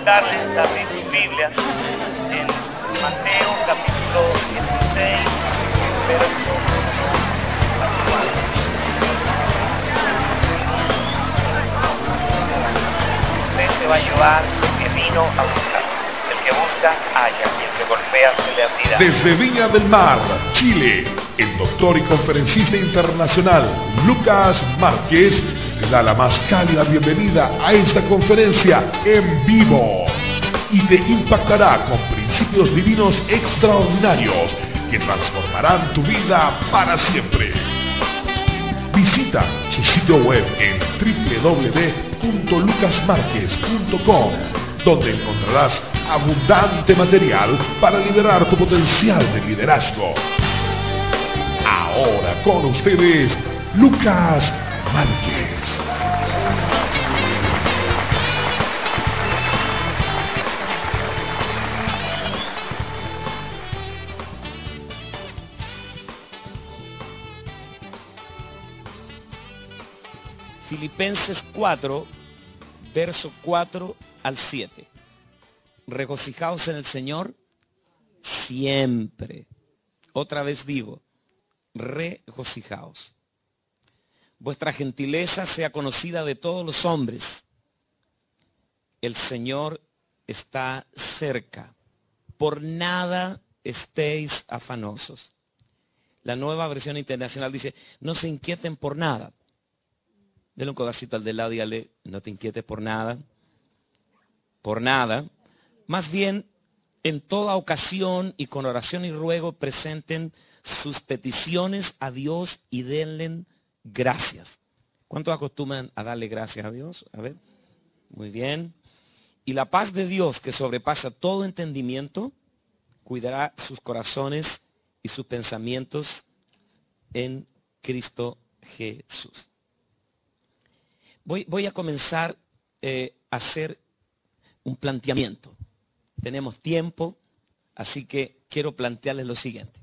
invitarles a abrir sus Biblias en Mateo capítulo 16, verso 4. Usted se va a llevar lo que vino a buscar. El que busca, halla, y el que golpea, se le abrirá. Desde Viña del Mar, Chile, el doctor y conferencista internacional Lucas Márquez le da la más cálida bienvenida a esta conferencia en vivo y te impactará con principios divinos extraordinarios que transformarán tu vida para siempre. Visita su sitio web en www.lucasmarquez.com, donde encontrarás abundante material para liberar tu potencial de liderazgo. Ahora con ustedes, Lucas Márquez. Filipenses 4, verso 4 al 7. Regocijaos en el Señor siempre. Otra vez digo, regocijaos. Vuestra gentileza sea conocida de todos los hombres. El Señor está cerca. Por nada estéis afanosos. La Nueva Versión Internacional dice, no se inquieten por nada. Denle un codacito al de lado y dígale, no te inquietes por nada. Por nada. Más bien, en toda ocasión y con oración y ruego presenten sus peticiones a Dios y denle gracias. ¿Cuántos acostumbran a darle gracias a Dios? A ver. Muy bien. Y la paz de Dios, que sobrepasa todo entendimiento, cuidará sus corazones y sus pensamientos en Cristo Jesús. Voy a comenzar a hacer un planteamiento. Tenemos tiempo, así que quiero plantearles lo siguiente.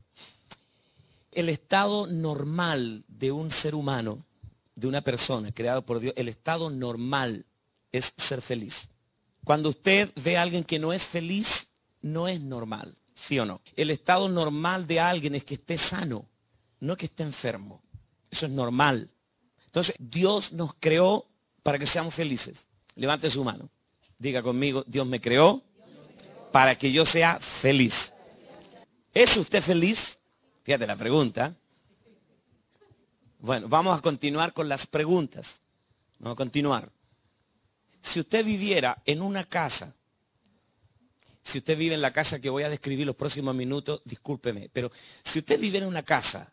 El estado normal de un ser humano, de una persona creada por Dios, el estado normal es ser feliz. Cuando usted ve a alguien que no es feliz, no es normal, ¿sí o no? El estado normal de alguien es que esté sano, no que esté enfermo. Eso es normal. Entonces, Dios nos creó para que seamos felices. Levante su mano. Diga conmigo, Dios me creó para que yo sea feliz. ¿Es usted feliz? Fíjate la pregunta. Bueno, vamos a continuar con las preguntas. Vamos a continuar. Si usted viviera en una casa, si usted vive en la casa que voy a describir los próximos minutos, discúlpeme, pero si usted vive en una casa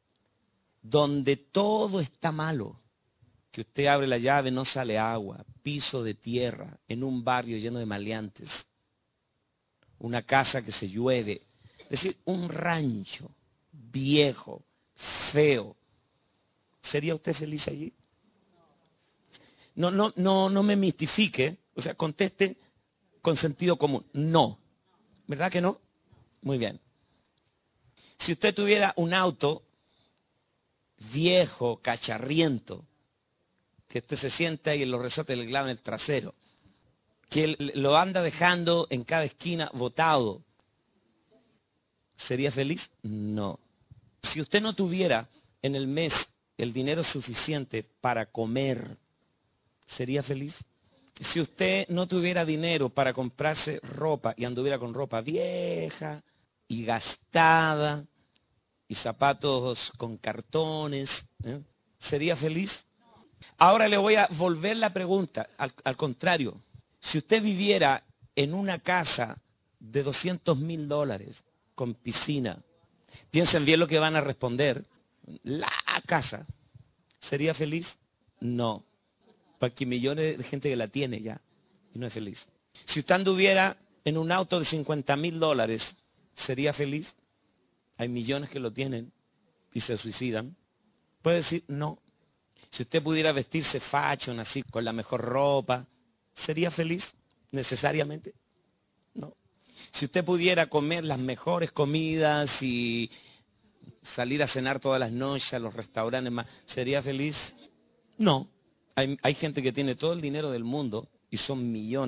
donde todo está malo, que usted abre la llave, no sale agua, piso de tierra, en un barrio lleno de maleantes, una casa que se llueve, es decir, un rancho viejo, feo, ¿sería usted feliz allí? No me mistifique, o sea, conteste con sentido común, no, ¿verdad que no? Muy bien. Si usted tuviera un auto viejo, cacharriento, que usted se sienta y en los resortes le clavan el trasero, que lo anda dejando en cada esquina botado, ¿sería feliz? No. Si usted no tuviera en el mes el dinero suficiente para comer, ¿sería feliz? Si usted no tuviera dinero para comprarse ropa y anduviera con ropa vieja y gastada y zapatos con cartones, ¿sería feliz? Ahora le voy a volver la pregunta, al contrario. Si usted viviera en una casa de $200,000 con piscina, piensen bien lo que van a responder. La casa, ¿sería feliz? No. Porque hay millones de gente que la tiene ya y no es feliz. Si usted anduviera en un auto de $50,000, ¿sería feliz? Hay millones que lo tienen y se suicidan. Puede decir no. Si usted pudiera vestirse fashion, así, con la mejor ropa, ¿sería feliz necesariamente? No. Si usted pudiera comer las mejores comidas y salir a cenar todas las noches a los restaurantes más, ¿sería feliz? No. Hay gente que tiene todo el dinero del mundo y son millones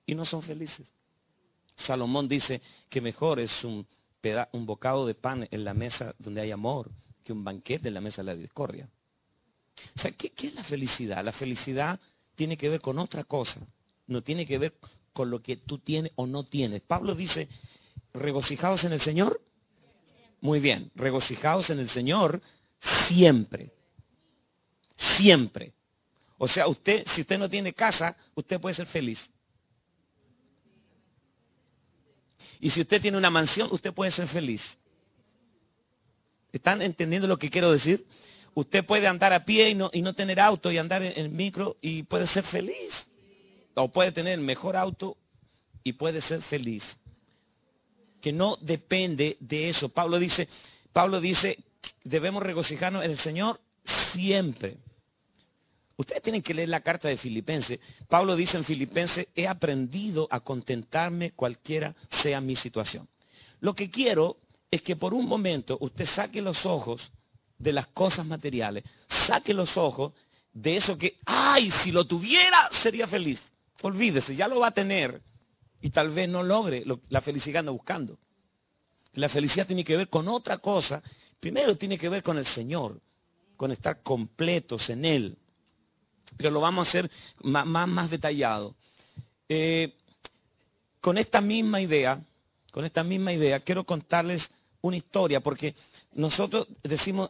y no son felices. Salomón dice que mejor es un bocado de pan en la mesa donde hay amor que un banquete en la mesa de la discordia. O sea, ¿qué es la felicidad? La felicidad tiene que ver con otra cosa, no tiene que ver con lo que tú tienes o no tienes. Pablo dice, regocijaos en el Señor. Muy bien, regocijaos en el Señor siempre. Siempre. O sea, si usted no tiene casa, usted puede ser feliz. Y si usted tiene una mansión, usted puede ser feliz. ¿Están entendiendo lo que quiero decir? Usted puede andar a pie y no tener auto y andar en micro y puede ser feliz. O puede tener el mejor auto y puede ser feliz. Que no depende de eso. Pablo dice, debemos regocijarnos en el Señor siempre. Ustedes tienen que leer la carta de Filipenses. Pablo dice en Filipenses, he aprendido a contentarme cualquiera sea mi situación. Lo que quiero es que por un momento usted saque los ojos de las cosas materiales, saque los ojos de eso que, ¡ay! Si lo tuviera, sería feliz. Olvídese, ya lo va a tener y tal vez no logre la felicidad que anda buscando. La felicidad tiene que ver con otra cosa. Primero tiene que ver con el Señor, con estar completos en Él. Pero lo vamos a hacer más detallado. Con esta misma idea, quiero contarles una historia, porque nosotros decimos,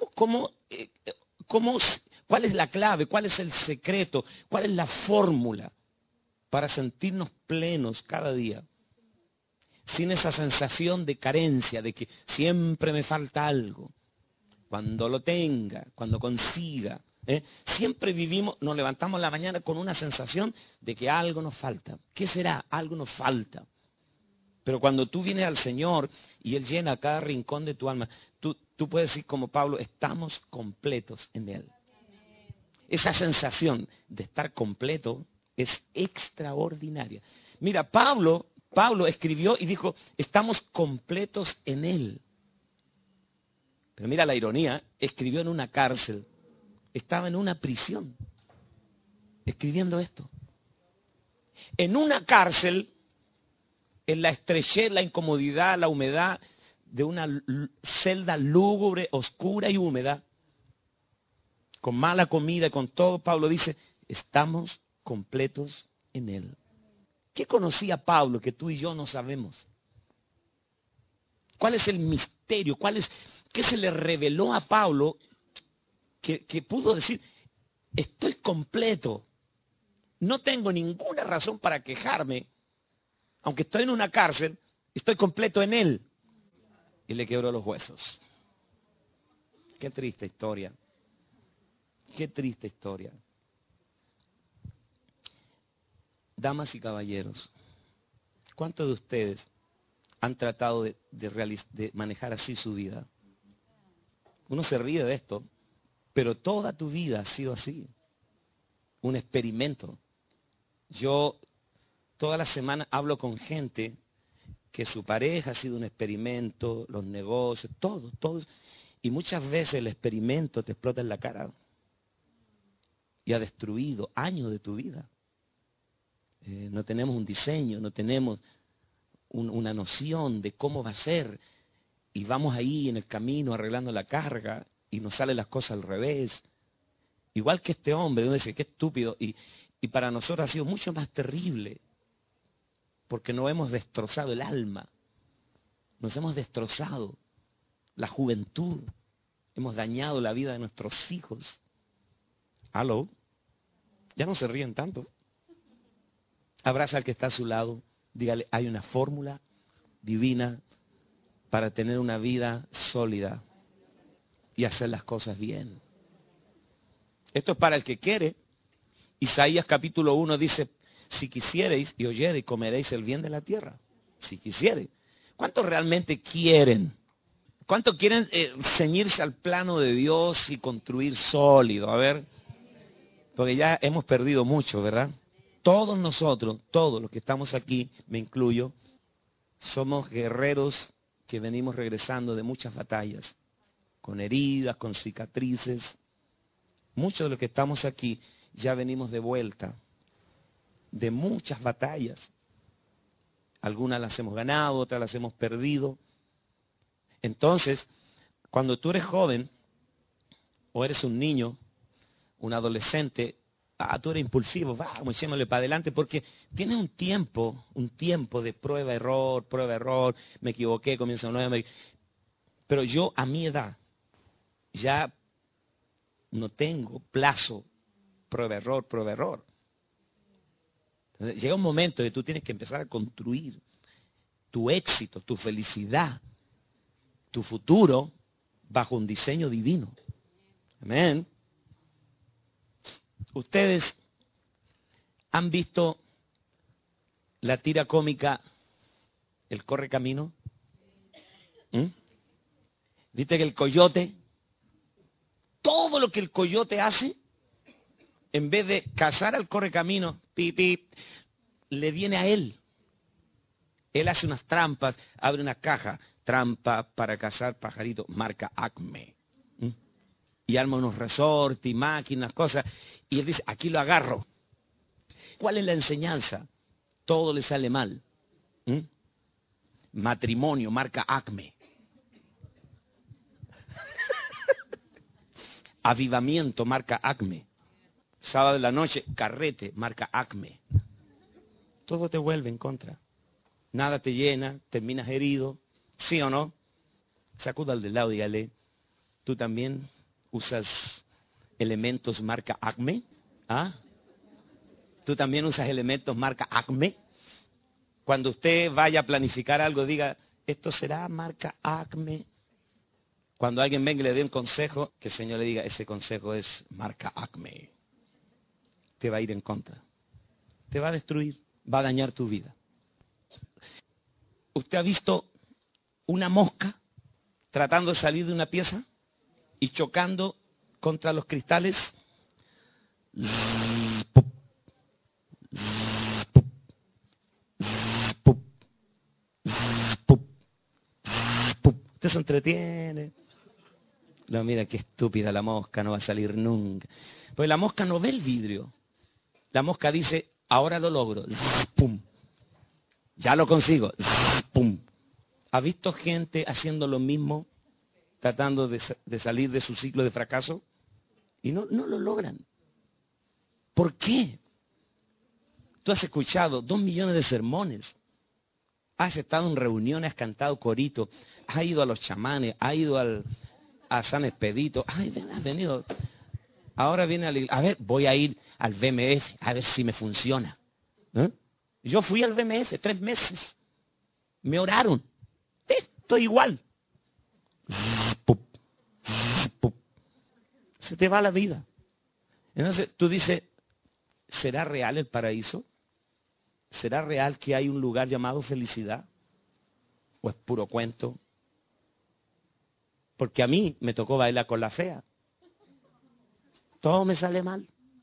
¿cuál es la clave? ¿Cuál es el secreto? ¿Cuál es la fórmula para sentirnos plenos cada día? Sin esa sensación de carencia, de que siempre me falta algo. Cuando lo tenga, cuando consiga. Siempre nos levantamos en la mañana con una sensación de que algo nos falta. ¿Qué será? Algo nos falta. Pero cuando tú vienes al Señor y Él llena cada rincón de tu alma, tú puedes decir como Pablo, estamos completos en Él. Esa sensación de estar completo es extraordinaria. Mira, Pablo escribió y dijo, estamos completos en Él. Pero mira la ironía, escribió en una cárcel. Estaba en una prisión, escribiendo esto. En una cárcel, en la estrechez, la incomodidad, la humedad de una celda lúgubre, oscura y húmeda, con mala comida y con todo, Pablo dice, estamos completos en Él. ¿Qué conocía Pablo que tú y yo no sabemos? ¿Cuál es el misterio? ¿Qué se le reveló a Pablo que pudo decir, estoy completo, no tengo ninguna razón para quejarme, aunque estoy en una cárcel, estoy completo en Él? Y le quebró los huesos. Qué triste historia. Qué triste historia. Damas y caballeros, ¿cuántos de ustedes han tratado de manejar así su vida? Uno se ríe de esto, pero toda tu vida ha sido así. Un experimento. Yo toda la semana hablo con gente que su pareja ha sido un experimento, los negocios, todo. Y muchas veces el experimento te explota en la cara. Y ha destruido años de tu vida. No tenemos un diseño, no tenemos una noción de cómo va a ser. Y vamos ahí en el camino arreglando la carga y nos salen las cosas al revés. Igual que este hombre, uno dice, qué estúpido. Y para nosotros ha sido mucho más terrible. Porque nos hemos destrozado el alma. Nos hemos destrozado la juventud. Hemos dañado la vida de nuestros hijos. ¿Aló? Ya no se ríen tanto. Abraza al que está a su lado. Dígale, hay una fórmula divina para tener una vida sólida y hacer las cosas bien. Esto es para el que quiere. Isaías capítulo 1 dice, si quisiereis y oyereis, comeréis el bien de la tierra. Si quisiereis. ¿Cuántos realmente quieren? ¿Cuántos quieren ceñirse al plano de Dios y construir sólido? A ver, porque ya hemos perdido mucho, ¿verdad? Todos nosotros, todos los que estamos aquí, me incluyo, somos guerreros que venimos regresando de muchas batallas, con heridas, con cicatrices. Muchos de los que estamos aquí ya venimos de vuelta. de muchas batallas. Algunas las hemos ganado, otras las hemos perdido. Entonces, cuando tú eres joven o eres un niño, un adolescente, tú eres impulsivo, vamos, echémosle para adelante, porque tienes un tiempo de prueba, error, me equivoqué, comienzo de nuevo. Pero yo a mi edad ya no tengo plazo, prueba, error. Entonces, llega un momento que tú tienes que empezar a construir tu éxito, tu felicidad, tu futuro bajo un diseño divino. Amén. Ustedes han visto la tira cómica El Correcamino. ¿Viste que el coyote, todo lo que el coyote hace, en vez de cazar al correcamino, le viene a él? Él hace unas trampas, abre una caja, trampa para cazar pajaritos, marca Acme. Y arma unos resortes y máquinas, cosas. Y él dice, aquí lo agarro. ¿Cuál es la enseñanza? Todo le sale mal. Matrimonio, marca Acme. Avivamiento, marca Acme. Sábado de la noche, carrete, marca Acme. Todo te vuelve en contra. Nada te llena, terminas herido. ¿Sí o no? Sacuda al del lado y dígale, ¿tú también usas elementos marca Acme? ¿Ah? ¿Tú también usas elementos marca Acme? Cuando usted vaya a planificar algo, diga, ¿esto será marca Acme? Cuando alguien venga y le dé un consejo, que el Señor le diga, ese consejo es marca Acme. Te va a ir en contra. Te va a destruir, va a dañar tu vida. ¿Usted ha visto una mosca tratando de salir de una pieza y chocando contra los cristales? Usted se entretiene. No, mira qué estúpida la mosca, no va a salir nunca. Pues la mosca no ve el vidrio. La mosca dice, ahora lo logro. ¡Pum! Ya lo consigo. ¡Pum! ¿Ha visto gente haciendo lo mismo, tratando de salir de su ciclo de fracaso? Y no lo logran. ¿Por qué? Tú has escuchado 2 millones de sermones. Has estado en reuniones, has cantado corito, has ido a los chamanes, has ido a San Expedito, has venido. Ahora viene a ver, voy a ir al BMF a ver si me funciona. Yo fui al BMF 3 meses. Me oraron. Estoy igual. Se te va la vida. Entonces tú dices, ¿será real el paraíso? ¿Será real que hay un lugar llamado felicidad? ¿O es puro cuento? Porque a mí me tocó bailar con la fea. Todo me sale mal.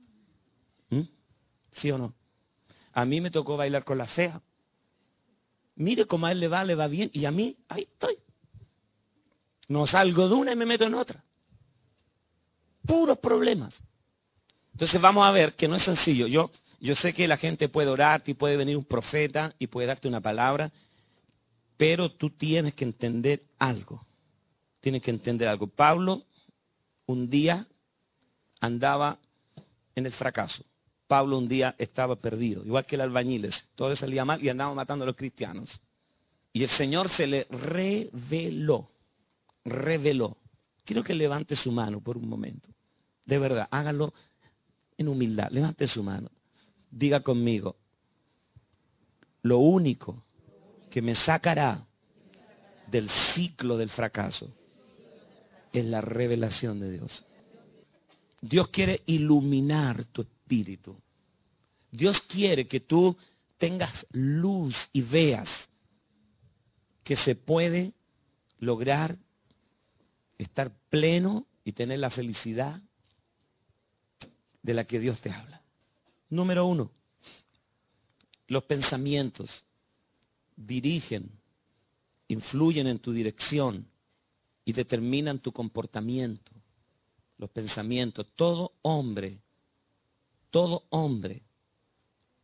¿Sí o no? A mí me tocó bailar con la fea. Mire cómo a él le va bien. Y a mí, ahí estoy. No salgo de una y me meto en otra. Puros problemas. Entonces vamos a ver que no es sencillo. Yo sé que la gente puede orarte y puede venir un profeta y puede darte una palabra, pero tú tienes que entender algo. Tienes que entender algo. Pablo un día andaba en el fracaso. Pablo un día estaba perdido, igual que el albañiles. Todo le salía mal y andaba matando a los cristianos. Y el Señor se le reveló. Quiero que levante su mano por un momento. De verdad, hágalo en humildad. Levante su mano. Diga conmigo, lo único que me sacará del ciclo del fracaso es la revelación de Dios. Dios quiere iluminar tu espíritu. Dios quiere que tú tengas luz y veas que se puede lograr estar pleno y tener la felicidad de la que Dios te habla. Número 1, los pensamientos dirigen, influyen en tu dirección y determinan tu comportamiento. Los pensamientos, todo hombre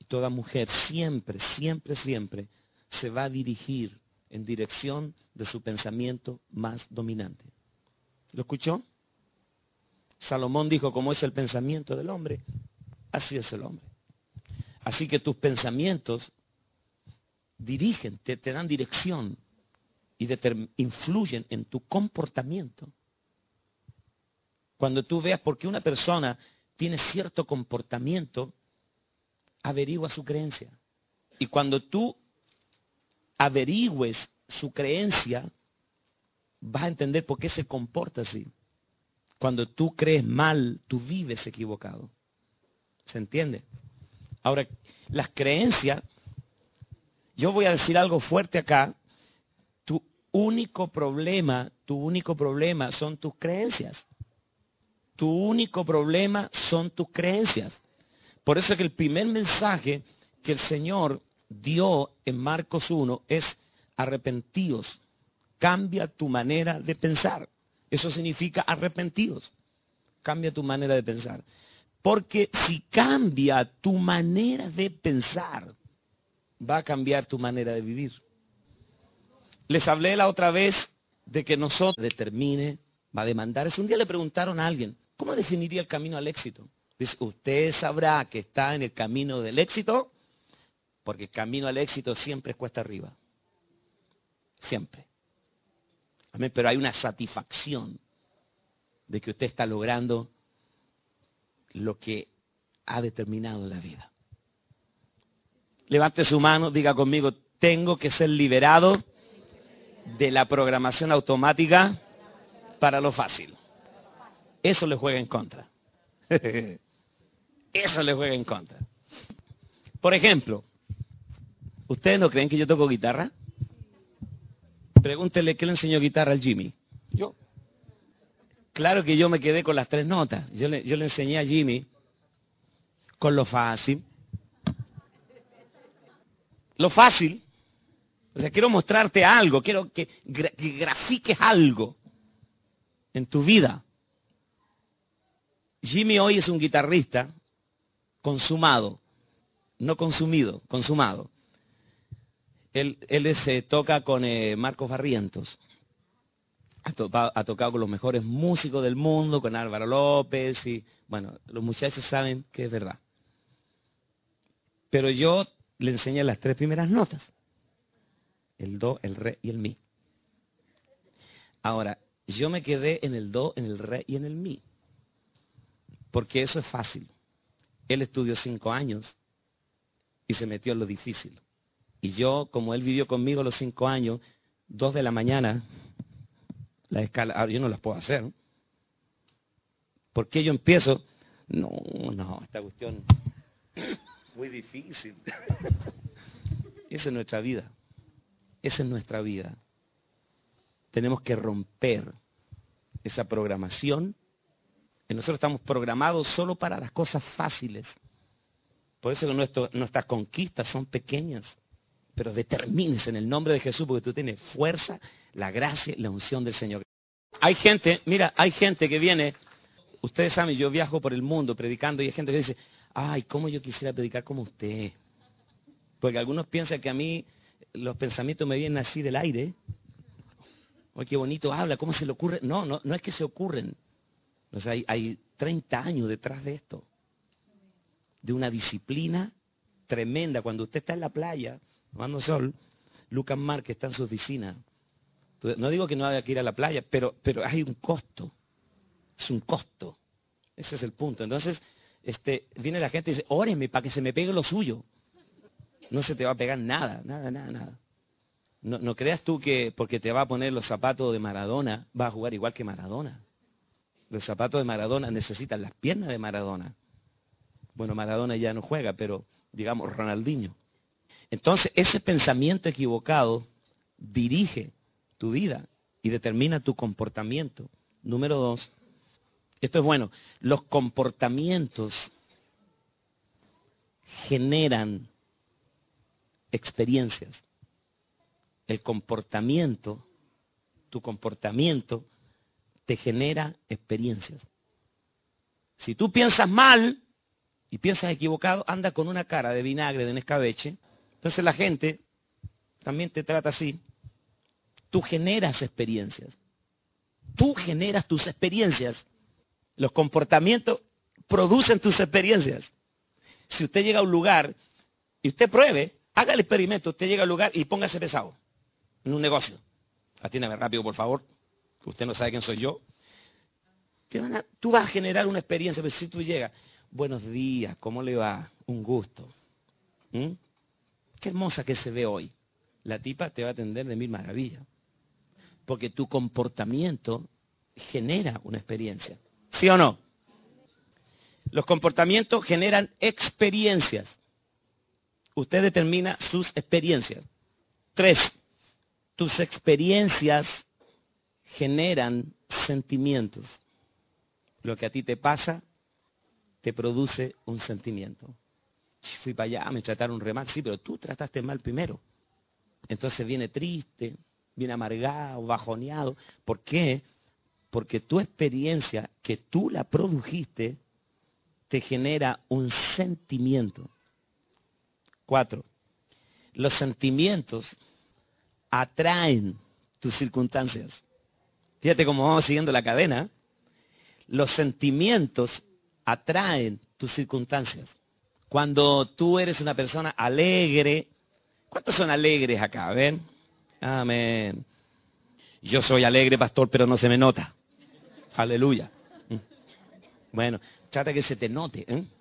toda mujer siempre, siempre, siempre se va a dirigir en dirección de su pensamiento más dominante. ¿Lo escuchó? Salomón dijo, como es el pensamiento del hombre, así es el hombre. Así que tus pensamientos dirigen, te dan dirección y influyen en tu comportamiento. Cuando tú veas por qué una persona tiene cierto comportamiento, averigua su creencia. Y cuando tú averigües su creencia, vas a entender por qué se comporta así. Cuando tú crees mal, tú vives equivocado. ¿Se entiende? Ahora, las creencias, yo voy a decir algo fuerte acá, tu único problema son tus creencias. Tu único problema son tus creencias. Por eso es que el primer mensaje que el Señor dio en Marcos 1 es arrepentíos. Cambia tu manera de pensar. Eso significa arrepentidos. Cambia tu manera de pensar. Porque si cambia tu manera de pensar, va a cambiar tu manera de vivir. Les hablé la otra vez de que nosotros determine, va a demandar. Un día le preguntaron a alguien, ¿cómo definiría el camino al éxito? Dice, usted sabrá que está en el camino del éxito, porque el camino al éxito siempre es cuesta arriba. Siempre. Amén. Pero hay una satisfacción de que usted está logrando lo que ha determinado en la vida. Levante su mano, diga conmigo, tengo que ser liberado de la programación automática para lo fácil. Eso le juega en contra. Eso le juega en contra. Por ejemplo, ¿ustedes no creen que yo toco guitarra? Pregúntele qué le enseñó guitarra al Jimmy. Yo. Claro que yo me quedé con las 3 notas. Yo le enseñé a Jimmy con lo fácil. Lo fácil. O sea, quiero mostrarte algo. Quiero que grafiques algo en tu vida. Jimmy hoy es un guitarrista consumado. No consumido, consumado. Él toca con Marcos Barrientos. Ha tocado con los mejores músicos del mundo, con Álvaro López y, bueno, los muchachos saben que es verdad. Pero yo le enseñé las 3 primeras notas. El do, el re y el mi. Ahora, yo me quedé en el do, en el re y en el mi. Porque eso es fácil. Él estudió 5 años y se metió en lo difícil. Y yo, como él vivió conmigo los 5 años, 2 de la mañana, la escala, yo no las puedo hacer. ¿Por qué yo empiezo? No, esta cuestión muy difícil. Esa es nuestra vida. Esa es nuestra vida. Tenemos que romper esa programación. Y nosotros estamos programados solo para las cosas fáciles. Por eso que nuestras conquistas son pequeñas. Pero determines en el nombre de Jesús, porque tú tienes fuerza, la gracia y la unción del Señor. Hay gente, mira, hay gente que viene, ustedes saben, yo viajo por el mundo predicando y hay gente que dice, ay, cómo yo quisiera predicar como usted. Porque algunos piensan que a mí los pensamientos me vienen así del aire. Ay, qué bonito habla, ¿cómo se le ocurre? No es que se ocurren. O sea, hay 30 años detrás de esto. De una disciplina tremenda. Cuando usted está en la playa, tomando sol, Lucas Márquez está en su oficina. Entonces, no digo que no haya que ir a la playa, pero hay un costo. Es un costo. Ese es el punto. Entonces, viene la gente y dice, óreme para que se me pegue lo suyo. No se te va a pegar nada. No creas tú que porque te va a poner los zapatos de Maradona, vas a jugar igual que Maradona. Los zapatos de Maradona necesitan las piernas de Maradona. Bueno, Maradona ya no juega, pero digamos Ronaldinho. Entonces, ese pensamiento equivocado dirige tu vida y determina tu comportamiento. Número 2, esto es bueno, los comportamientos generan experiencias. El comportamiento, tu comportamiento te genera experiencias. Si tú piensas mal, y piensas equivocado, anda con una cara de vinagre, de escabeche. Entonces la gente también te trata así. Tú generas experiencias. Tú generas tus experiencias. Los comportamientos producen tus experiencias. Si usted llega a un lugar y usted pruebe, haga el experimento, usted llega al lugar y póngase pesado en un negocio. Atiéndame rápido, por favor. Usted no sabe quién soy yo. Tú vas a generar una experiencia, pero si tú llegas, buenos días, ¿cómo le va? Un gusto. Qué hermosa que se ve hoy. La tipa te va a atender de mil maravillas. Porque tu comportamiento genera una experiencia. ¿Sí o no? Los comportamientos generan experiencias. Usted determina sus experiencias. 3. Tus experiencias generan sentimientos. Lo que a ti te pasa te produce un sentimiento. Fui para allá, me trataron re mal. Sí, pero tú trataste mal primero. Entonces viene triste, viene amargado, bajoneado. ¿Por qué? Porque tu experiencia, que tú la produjiste, te genera un sentimiento. 4. Los sentimientos atraen tus circunstancias. Fíjate cómo vamos siguiendo la cadena. Los sentimientos atraen tus circunstancias. Cuando tú eres una persona alegre, ¿cuántos son alegres acá? ¿Ven? Amén. Yo soy alegre, pastor, pero no se me nota. Aleluya. Bueno, trata que se te note.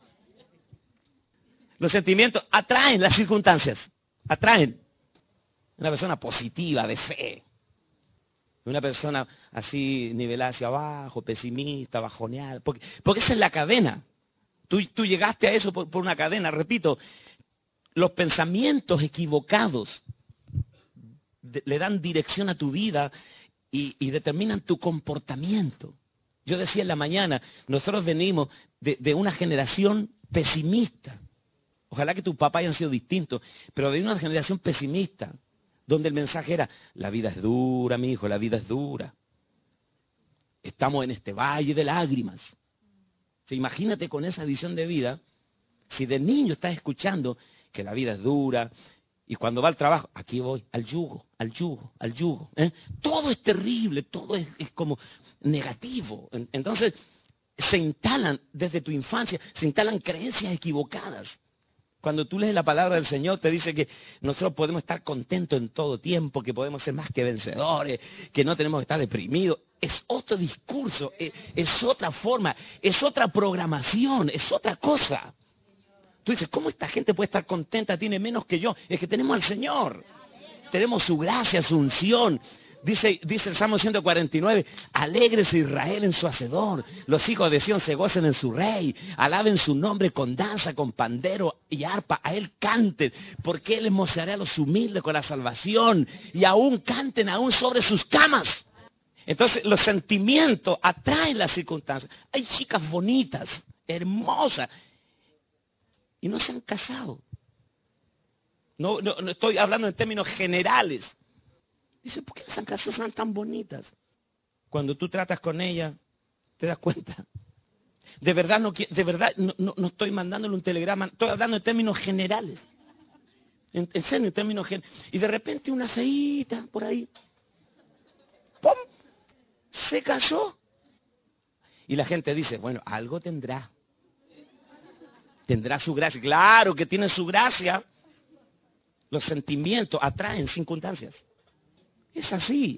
Los sentimientos atraen las circunstancias. Atraen. Una persona positiva, de fe. Una persona así nivelada hacia abajo, pesimista, bajoneada. Porque esa es la cadena. Tú llegaste a eso por una cadena. Repito, los pensamientos equivocados le dan dirección a tu vida y determinan tu comportamiento. Yo decía en la mañana, nosotros venimos de una generación pesimista. Ojalá que tus papás hayan sido distintos, pero de una generación pesimista, donde el mensaje era, la vida es dura, mi hijo, la vida es dura. Estamos en este valle de lágrimas. Imagínate con esa visión de vida, si de niño estás escuchando que la vida es dura, y cuando va al trabajo, aquí voy, al yugo, al yugo, al yugo. Todo es terrible, todo es como negativo. Entonces, se instalan desde tu infancia, se instalan creencias equivocadas. Cuando tú lees la palabra del Señor, te dice que nosotros podemos estar contentos en todo tiempo, que podemos ser más que vencedores, que no tenemos que estar deprimidos. Es otro discurso, es otra forma, es otra programación, es otra cosa. Tú dices, ¿cómo esta gente puede estar contenta? Tiene menos que yo. Es que tenemos al Señor. Tenemos su gracia, su unción. Dice el Salmo 149, alégrese Israel en su hacedor. Los hijos de Sión se gocen en su rey. Alaben su nombre con danza, con pandero y arpa. A él canten, porque él hermoseará a los humildes con la salvación. Y aún canten, aún sobre sus camas. Entonces los sentimientos atraen las circunstancias. Hay chicas bonitas, hermosas, y no se han casado. No estoy hablando en términos generales. Dice, ¿por qué las han casado? Son tan bonitas. Cuando tú tratas con ellas, te das cuenta. De verdad no estoy mandándole un telegrama, estoy hablando en términos generales. En serio, en términos generales. Y de repente una feíta por ahí. ¡Pum! Se casó. Y la gente dice, bueno, algo tendrá. Tendrá su gracia. Claro que tiene su gracia. Los sentimientos atraen circunstancias. Es así.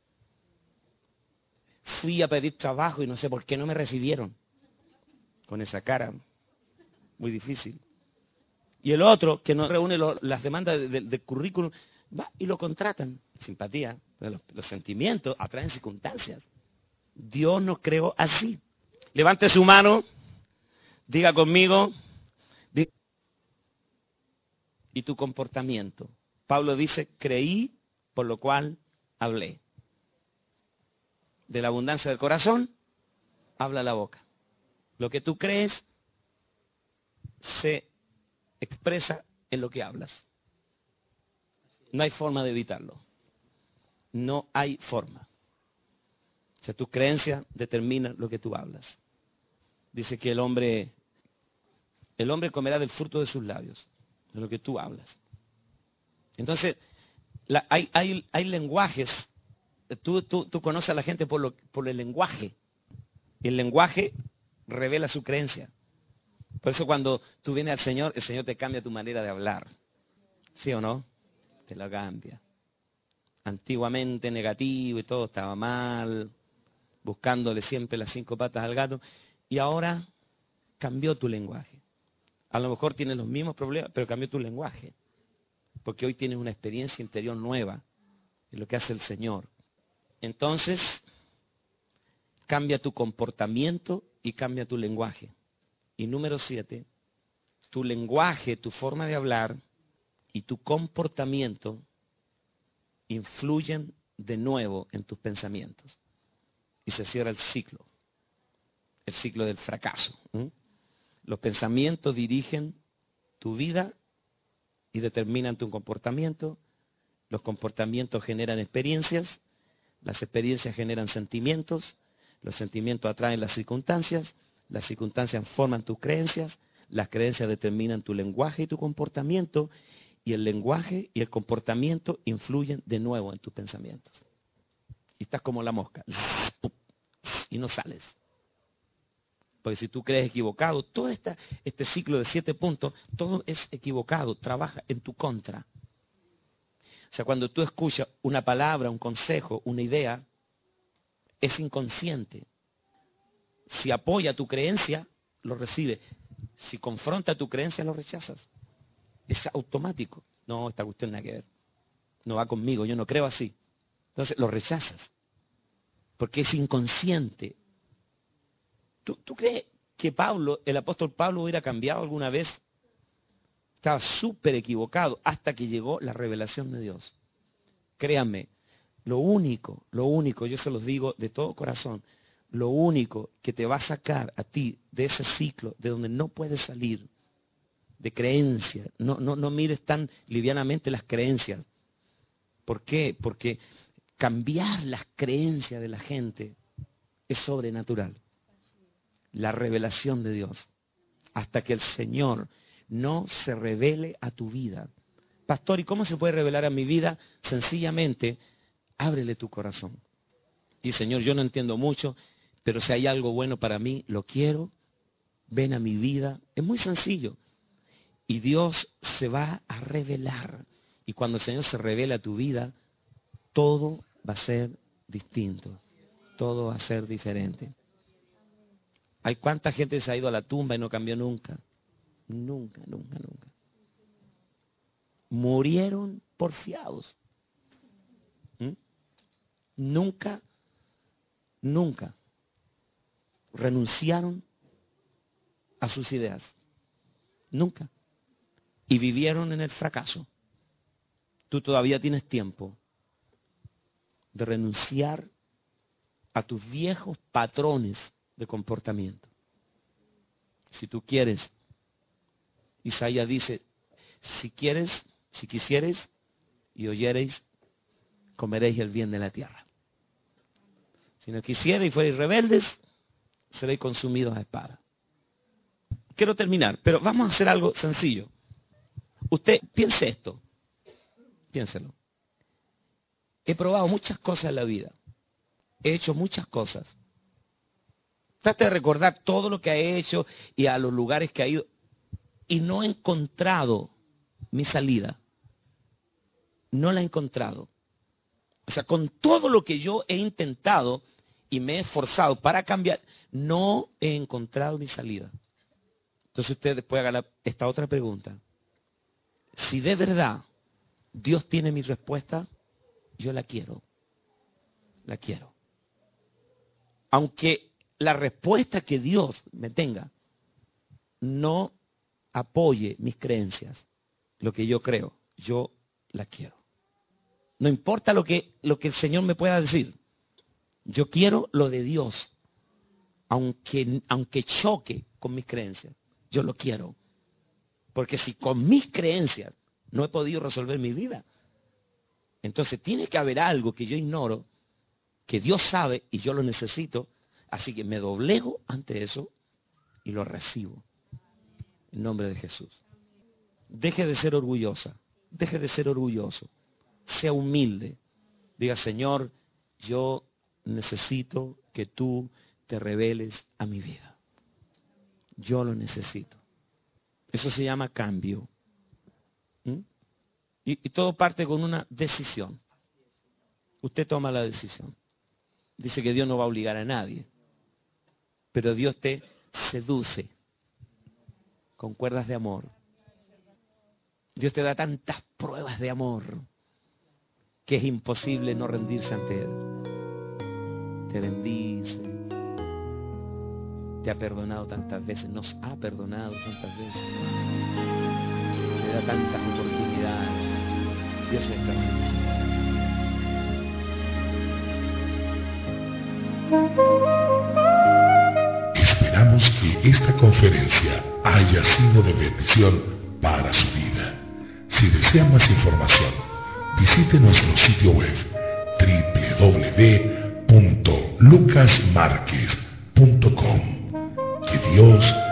Fui a pedir trabajo y no sé por qué no me recibieron. Con esa cara. Muy difícil. Y el otro, que no reúne las demandas del currículum, va y lo contratan. Simpatía. Los sentimientos atraen circunstancias. Dios nos creó así. Levante su mano. Diga conmigo. Y tu comportamiento. Pablo dice, creí, por lo cual hablé. De la abundancia del corazón, habla la boca. Lo que tú crees se expresa en lo que hablas. No hay forma de evitarlo. No hay forma. O sea, tus creencias determinan lo que tú hablas. Dice que el hombre El hombre comerá del fruto de sus labios, de lo que tú hablas. Entonces, hay lenguajes. Tú conoces a la gente por el lenguaje. Y el lenguaje revela su creencia. Por eso cuando tú vienes al Señor, el Señor te cambia tu manera de hablar. ¿Sí o no? Te la cambia. Antiguamente negativo y todo estaba mal, buscándole siempre las 5 patas al gato. Y ahora cambió tu lenguaje. A lo mejor tienes los mismos problemas, pero cambió tu lenguaje. Porque hoy tienes una experiencia interior nueva en lo que hace el Señor. Entonces, cambia tu comportamiento y cambia tu lenguaje. Y número 7, tu lenguaje, tu forma de hablar y tu comportamiento influyen de nuevo en tus pensamientos. Y se cierra el ciclo del fracaso. Los pensamientos dirigen tu vida y determinan tu comportamiento. Los comportamientos generan experiencias, las experiencias generan sentimientos, los sentimientos atraen las circunstancias forman tus creencias, las creencias determinan tu lenguaje y tu comportamiento, y el lenguaje y el comportamiento influyen de nuevo en tus pensamientos. Y estás como la mosca, y no sales. Porque si tú crees equivocado, todo este ciclo de 7 puntos, todo es equivocado, trabaja en tu contra. O sea, cuando tú escuchas una palabra, un consejo, una idea, es inconsciente. Si apoya tu creencia, lo recibes. Si confronta tu creencia, lo rechazas. Es automático. No, esta cuestión nada que ver. No va conmigo, yo no creo así. Entonces lo rechazas. Porque es inconsciente. ¿Tú crees que el apóstol Pablo hubiera cambiado alguna vez? Estaba súper equivocado hasta que llegó la revelación de Dios. Créanme, lo único, yo se los digo de todo corazón, lo único que te va a sacar a ti de ese ciclo de donde no puedes salir, de creencias, no mires tan livianamente las creencias. ¿Por qué? Porque cambiar las creencias de la gente es sobrenatural. La revelación de Dios. Hasta que el Señor no se revele a tu vida. Pastor, ¿y cómo se puede revelar a mi vida? Sencillamente, ábrele tu corazón. Y Señor, yo no entiendo mucho, pero si hay algo bueno para mí, lo quiero. Ven a mi vida. Es muy sencillo. Y Dios se va a revelar. Y cuando el Señor se revela a tu vida, todo va a ser distinto. Todo va a ser diferente. ¿Hay cuánta gente se ha ido a la tumba y no cambió nunca? Nunca. Murieron porfiados. Nunca renunciaron a sus ideas. Nunca. Y vivieron en el fracaso. Tú todavía tienes tiempo de renunciar a tus viejos patrones de comportamiento. Si tú quieres, Isaías dice, si quisieres y oyereis, comeréis el bien de la tierra. Si no quisierais y fuerais rebeldes, seréis consumidos a espada. Quiero terminar, pero vamos a hacer algo sencillo. Usted piense esto, piénselo. He probado muchas cosas en la vida. He hecho muchas cosas. Trate de recordar todo lo que ha hecho y a los lugares que ha ido. Y no he encontrado mi salida. No la he encontrado. O sea, con todo lo que yo he intentado y me he esforzado para cambiar, no he encontrado mi salida. Entonces usted después haga esta otra pregunta. Si de verdad Dios tiene mi respuesta, yo la quiero. La quiero. Aunque la respuesta que Dios me tenga no apoye mis creencias, lo que yo creo, yo la quiero. No importa lo que el Señor me pueda decir. Yo quiero lo de Dios, aunque choque con mis creencias. Yo lo quiero. Porque si con mis creencias no he podido resolver mi vida, entonces tiene que haber algo que yo ignoro, que Dios sabe y yo lo necesito. Así que me doblego ante eso y lo recibo. En nombre de Jesús. Deje de ser orgullosa. Deje de ser orgulloso. Sea humilde. Diga, Señor, yo necesito que tú te reveles a mi vida. Yo lo necesito. Eso se llama cambio. Y todo parte con una decisión. Usted toma la decisión. Dice que Dios no va a obligar a nadie. Pero Dios te seduce con cuerdas de amor. Dios te da tantas pruebas de amor que es imposible no rendirse ante Él. Te bendice. Te ha perdonado tantas veces. Nos ha perdonado tantas veces. Te da tantas oportunidades. Dios es grande. Esperamos que esta conferencia haya sido de bendición para su vida. Si desea más información, visite nuestro sitio web www.lucasmarquez.com. Que Dios